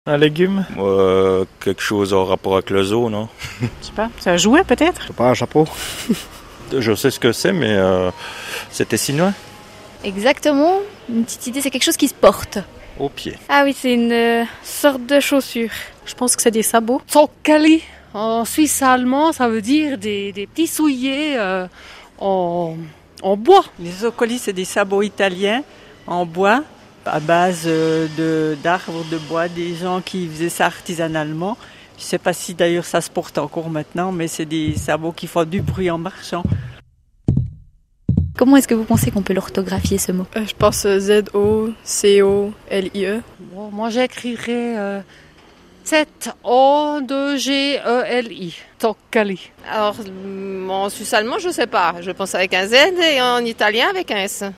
Un légume? Quelque chose en rapport avec le zoo, non? Je sais pas, c'est un jouet peut-être? Je sais pas, un chapeau. Je sais ce que c'est, mais c'était chinois. Exactement, une petite idée, c'est quelque chose qui se porte. Au pied. Ah oui, c'est une sorte de chaussure. Je pense que c'est des sabots. Zoccali. En suisse allemand, ça veut dire des petits souliers en bois. Les zoccoli, c'est des sabots italiens en bois, à base d'arbres de bois, des gens qui faisaient ça artisanalement. Je ne sais pas si d'ailleurs ça se porte encore maintenant, mais c'est des sabots qui font du bruit en marchant. Comment est-ce que vous pensez qu'on peut l'orthographier ce mot? Je pense Z-O-C-O-L-I-E. Bon, moi, j'écrirais Z-O-2-G-E-L-I. Zoccali. Alors, en suisse allemand, je sais pas. Je pense avec un Z et en italien avec un S.